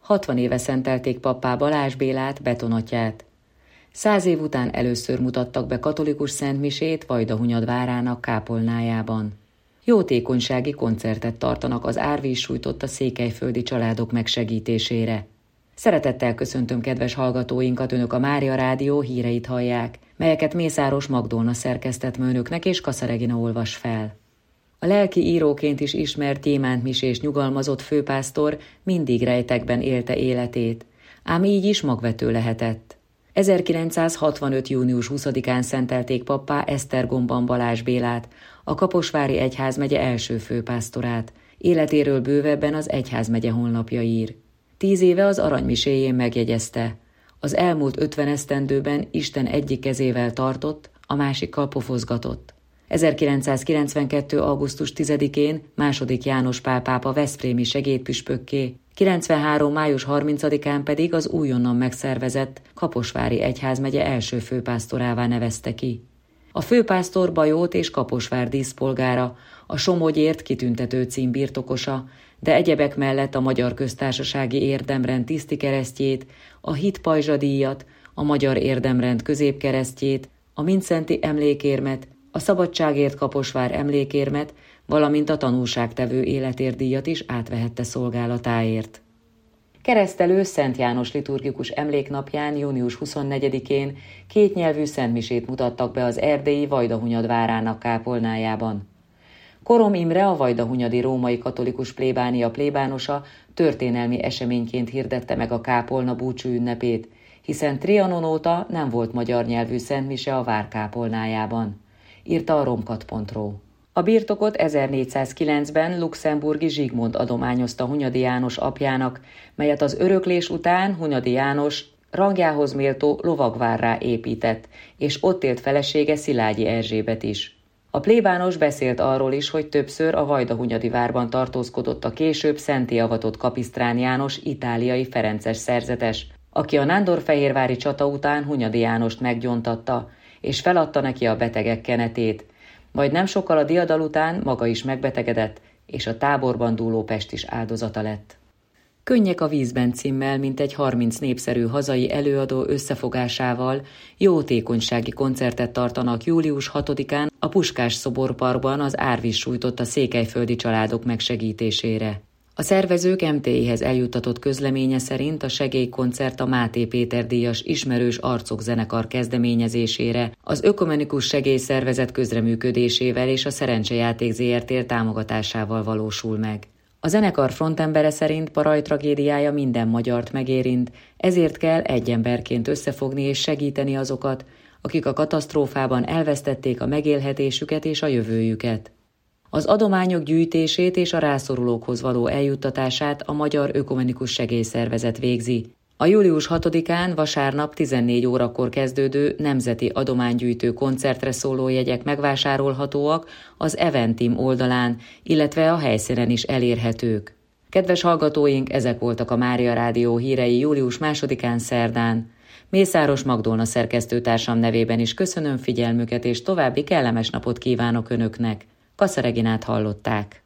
60 éve szentelték pappá Balázs Bélát, betonatyját. 100 év után először mutattak be katolikus szentmisét Vajdahunyad várának kápolnájában. Jótékonysági koncertet tartanak az árvíz sújtotta székelyföldi családok megsegítésére. Szeretettel köszöntöm kedves hallgatóinkat, Önök a Mária Rádió híreit hallják, melyeket Mészáros Magdolna szerkesztett önöknek és Kassa Regina olvas fel. A lelki íróként is ismert gyémántmisés nyugalmazott főpásztor mindig rejtekben élte életét, ám így is magvető lehetett. 1965. június 20-án szentelték pappá Esztergomban Balázs Bélát, a Kaposvári egyházmegye első főpásztorát. Életéről bővebben az egyházmegye honlapja ír. 10 éve az aranymiséjén megjegyezte: az elmúlt 50 esztendőben Isten egyik kezével tartott, a másikkal pofozgatott. 1992. augusztus 10-én II. János Pál pápa veszprémi segédpüspökké, 93. május 30-án pedig az újonnan megszervezett Kaposvári egyházmegye első főpásztorává nevezte ki. A főpásztor Bajót és Kaposvár díszpolgára, a Somogyért kitüntető cím birtokosa, de egyebek mellett a Magyar Köztársasági Érdemrend tisztikeresztjét, a Hit pajzsadíjat, a Magyar Érdemrend középkeresztjét, a Mindszenty emlékérmet, a Szabadságért Kaposvár emlékérmet, valamint a Tanúságtevő életérdíjat is átvehette szolgálatáért. Keresztelő Szent János liturgikus emléknapján június 24-én kétnyelvű szentmisét mutattak be az erdélyi Vajdahunyad várának kápolnájában. Korom Imre, a vajdahunyadi római katolikus plébánia plébánosa történelmi eseményként hirdette meg a kápolna búcsú ünnepét, hiszen Trianon óta nem volt magyar nyelvű szentmise a vár kápolnájában, írta a romkat.ro. A birtokot 1409-ben luxemburgi Zsigmond adományozta Hunyadi János apjának, melyet az öröklés után Hunyadi János rangjához méltó lovagvárrá épített, és ott élt felesége Szilágyi Erzsébet is. A plébános beszélt arról is, hogy többször a vajdahunyadi várban tartózkodott a később szentté avatott Kapisztrán János itáliai ferences szerzetes, aki a nándorfehérvári csata után Hunyadi Jánost meggyóntatta, és feladta neki a betegek kenetét, majd nem sokkal a diadal után maga is megbetegedett, és a táborban dúló Pest is áldozata lett. Könnyek a vízben címmel mintegy 30 népszerű hazai előadó összefogásával jótékonysági koncertet tartanak július 6-án a Puskás szoborparkban az árvíz sújtotta székelyföldi családok megsegítésére. A szervezők MTI-hez eljuttatott közleménye szerint a segélykoncert a Máté Péter díjas Ismerős Arcok zenekar kezdeményezésére, az Ökumenikus Segélyszervezet közreműködésével és a Szerencsejáték Zrt. Támogatásával valósul meg. A zenekar frontembere szerint Paraj tragédiája minden magyart megérint, ezért kell egy emberként összefogni és segíteni azokat, akik a katasztrófában elvesztették a megélhetésüket és a jövőjüket. Az adományok gyűjtését és a rászorulókhoz való eljuttatását a Magyar Ökumenikus Segélyszervezet végzi. A július 6-án vasárnap 14 órakor kezdődő nemzeti adománygyűjtő koncertre szóló jegyek megvásárolhatóak az Eventim oldalán, illetve a helyszínen is elérhetők. Kedves hallgatóink, ezek voltak a Mária Rádió hírei július 2-án szerdán. Mészáros Magdolna szerkesztőtársam nevében is köszönöm figyelmüket, és további kellemes napot kívánok Önöknek. Kassa Reginát hallották.